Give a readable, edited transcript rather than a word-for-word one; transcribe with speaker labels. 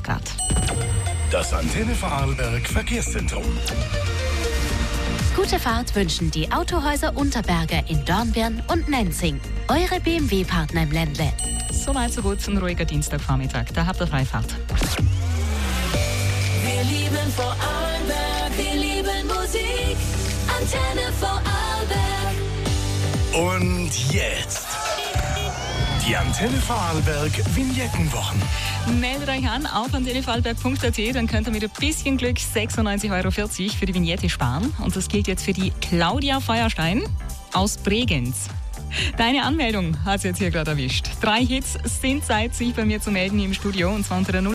Speaker 1: 11 Grad.
Speaker 2: Das Antenne Vorarlberg Verkehrszentrum.
Speaker 3: Gute Fahrt wünschen die Autohäuser Unterberger in Dornbirn und Nenzing. Eure BMW-Partner im Ländle.
Speaker 1: Soweit so gut, ein ruhiger Dienstagvormittag. Da habt ihr Freifahrt.
Speaker 4: Wir lieben Vorarlberg, wir lieben Musik. Antenne Vorarlberg.
Speaker 2: Und jetzt die Antenne Vorarlberg Vignettenwochen.
Speaker 1: Meldet euch an auf antennevorarlberg.at, dann könnt ihr mit ein bisschen Glück 96,40 € für die Vignette sparen. Und das gilt jetzt für die Claudia Feuerstein aus Bregenz. Deine Anmeldung hat es jetzt hier gerade erwischt. 3 Hits sind seit sich bei mir zu melden im Studio, und zwar unter der